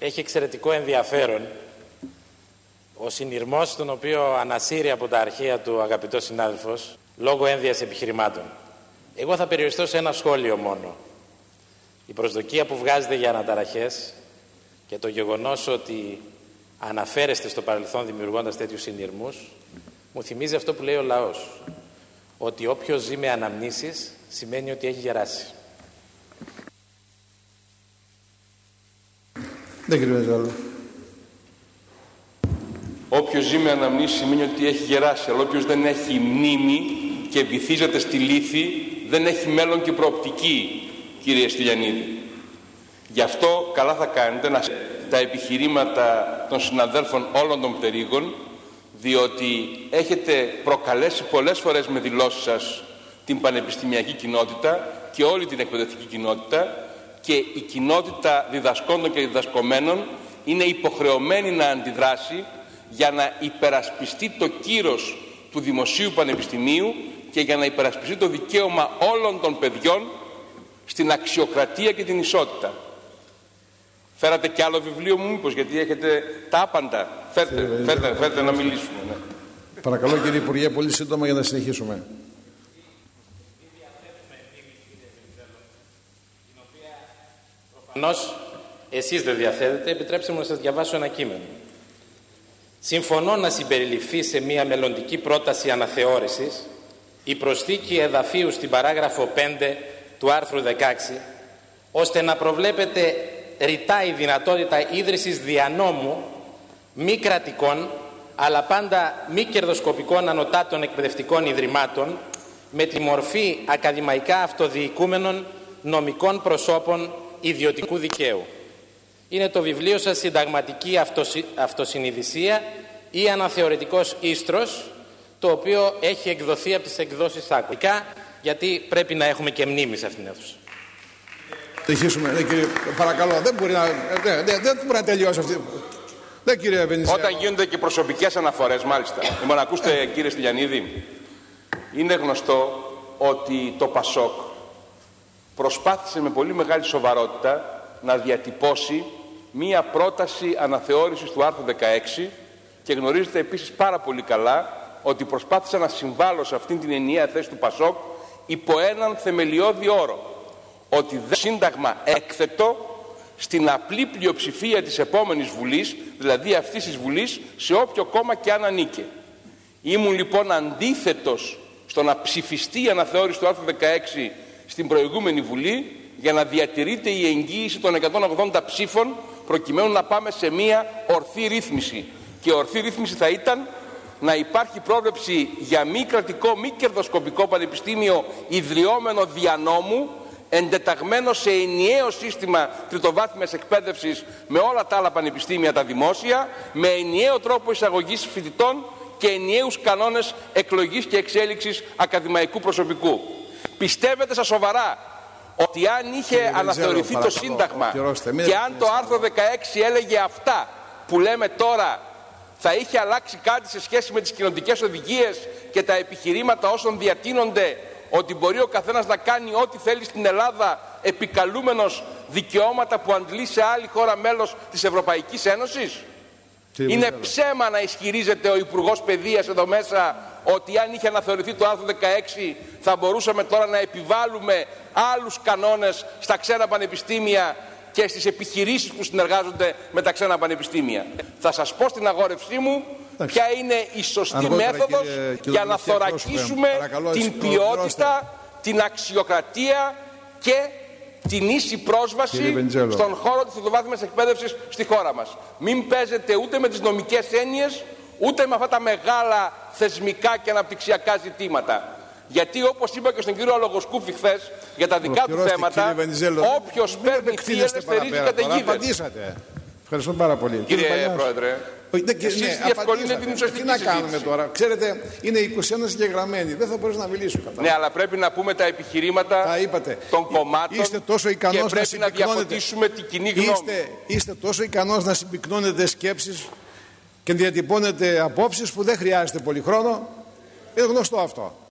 έχει εξαιρετικό ενδιαφέρον ο συνειρμός τον οποίο ανασύρει από τα αρχεία του αγαπητός συνάδελφος λόγω ένδυας επιχειρημάτων. Εγώ θα περιοριστώ σε ένα σχόλιο μόνο. Η προσδοκία που βγάζετε για αναταραχές και το γεγονός ότι αναφέρεστε στο παρελθόν δημιουργώντας τέτοιους συνειρμούς μου θυμίζει αυτό που λέει ο λαός, ότι όποιος ζει με αναμνήσεις σημαίνει ότι έχει γεράσει. Ναι, κύριε Βενιζέλο. Όποιος ζει με αναμνήσεις σημαίνει ότι έχει γεράσει, αλλά όποιος δεν έχει μνήμη και βυθίζεται στη λύθη δεν έχει μέλλον και προοπτική, κύριε Στυλιανίδη. Γι' αυτό καλά θα κάνετε να τα επιχειρήματα των συναδέλφων όλων των πτερίγων, διότι έχετε προκαλέσει πολλές φορές με δηλώσεις σας την πανεπιστημιακή κοινότητα και όλη την εκπαιδευτική κοινότητα, και η κοινότητα διδασκόντων και διδασκομένων είναι υποχρεωμένη να αντιδράσει για να υπερασπιστεί το κύρος του Δημοσίου Πανεπιστημίου και για να υπερασπιστεί το δικαίωμα όλων των παιδιών στην αξιοκρατία και την ισότητα. Φέρατε κι άλλο βιβλίο μου μήπως, γιατί έχετε τα άπαντα. Φέρτε να μιλήσουμε. Ναι. Παρακαλώ κύριε Υπουργέ, πολύ σύντομα για να συνεχίσουμε. Προφανώς εσείς δεν διαθέτετε, επιτρέψτε μου να σας διαβάσω ένα κείμενο. Συμφωνώ να συμπεριληφθεί σε μια μελλοντική πρόταση αναθεώρησης η προσθήκη εδαφίου στην παράγραφο 5 του άρθρου 16, ώστε να προβλέπεται ρητά η δυνατότητα ίδρυσης δια νόμου μη κρατικών, αλλά πάντα μη κερδοσκοπικών ανωτάτων εκπαιδευτικών ιδρυμάτων με τη μορφή ακαδημαϊκά αυτοδιοικούμενων νομικών προσώπων ιδιωτικού δικαίου. Είναι το βιβλίο σας «Συνταγματική Αυτοσυνειδησία» ή «Αναθεωρητικός Ίστρος», το οποίο έχει εκδοθεί από τις εκδόσεις Άκουικα, γιατί πρέπει να έχουμε και μνήμη σε αυτήν την αίθουσα. Συνεχίσουμε. Ναι, κύριε, παρακαλώ, δεν μπορεί να τελειώσει αυτή. Ναι, κύριε Βενιζέλο. Όταν γίνονται και προσωπικές αναφορές, μάλιστα. Λοιπόν, ακούστε, κύριε Στυλιανίδη, είναι γνωστό ότι το ΠΑΣΟΚ προσπάθησε με πολύ μεγάλη σοβαρότητα να διατυπώσει μία πρόταση αναθεώρησης του άρθρου 16, και γνωρίζετε επίσης πάρα πολύ καλά ότι προσπάθησα να συμβάλλω σε αυτήν την ενιαία θέση του ΠΑΣΟΚ υπό έναν θεμελιώδη όρο, ότι δεν σύνταγμα έκθετο στην απλή πλειοψηφία της επόμενης Βουλής, δηλαδή αυτής της Βουλής, σε όποιο κόμμα και αν ανήκε. Ήμουν λοιπόν αντίθετος στο να ψηφιστεί η αναθεώρηση του άρθρου 16 στην προηγούμενη Βουλή, για να διατηρείται η εγγύηση των 180 ψήφων, προκειμένου να πάμε σε μία ορθή ρύθμιση. Και ορθή ρύθμιση θα ήταν να υπάρχει πρόβλεψη για μη κρατικό, μη κερδοσκοπικό πανεπιστήμιο ιδρυόμενο δια νόμου, εντεταγμένο σε ενιαίο σύστημα τριτοβάθμιας εκπαίδευσης με όλα τα άλλα πανεπιστήμια τα δημόσια, με ενιαίο τρόπο εισαγωγής φοιτητών και ενιαίους κανόνες εκλογής και εξέλιξης ακαδημαϊκού προσωπικού. Πιστεύετε στα σοβαρά ότι αν είχε αναθεωρηθεί το Σύνταγμα και αν το άρθρο 16 έλεγε αυτά που λέμε τώρα, θα είχε αλλάξει κάτι σε σχέση με τις κοινοτικές οδηγίες και τα επιχειρήματα όσων διατείνονται ότι μπορεί ο καθένας να κάνει ό,τι θέλει στην Ελλάδα, επικαλούμενος δικαιώματα που αντλεί σε άλλη χώρα μέλος της Ευρωπαϊκής Ένωσης? Είναι ψέμα να ισχυρίζεται ο Υπουργός Παιδείας εδώ μέσα ότι αν είχε αναθεωρηθεί το άρθρο 16 θα μπορούσαμε τώρα να επιβάλλουμε άλλους κανόνες στα ξένα πανεπιστήμια και στις επιχειρήσεις που συνεργάζονται με τα ξένα πανεπιστήμια. Θα σας πω στην αγόρευσή μου ποια είναι η σωστή μέθοδος για να θωρακίσουμε την ποιότητα, την αξιοκρατία και την ίση πρόσβαση στον χώρο της τριτοβάθμιας εκπαίδευσης στη χώρα μας. Μην παίζετε ούτε με τις νομικές έννοιες, ούτε με αυτά τα μεγάλα θεσμικά και αναπτυξιακά ζητήματα. Γιατί όπως είπα και στον κύριο Αλογοσκούφη χθες, για τα δικά του θέματα, όποιος παίρνει θύελες στερίζει καταιγίδες. Ευχαριστώ πάρα πολύ. Κύριε Πρόεδρε, εσείς διευκολύνετε την ουσιαστική συζήτηση. Τι να κάνουμε τώρα? Ξέρετε, είναι 21 συγγεγραμμένοι. Δεν θα μπορείς να μιλήσω. Ναι, αλλά πρέπει να πούμε τα επιχειρήματα των κομμάτων και πρέπει να διαφωτίσουμε την κοινή γνώμη. Είστε τόσο ικανός να συμπυκνώνετε σκέψεις και διατυπώνετε απόψεις που δεν χρειάζεται πολύ χρόνο. Είναι γνωστό αυτό.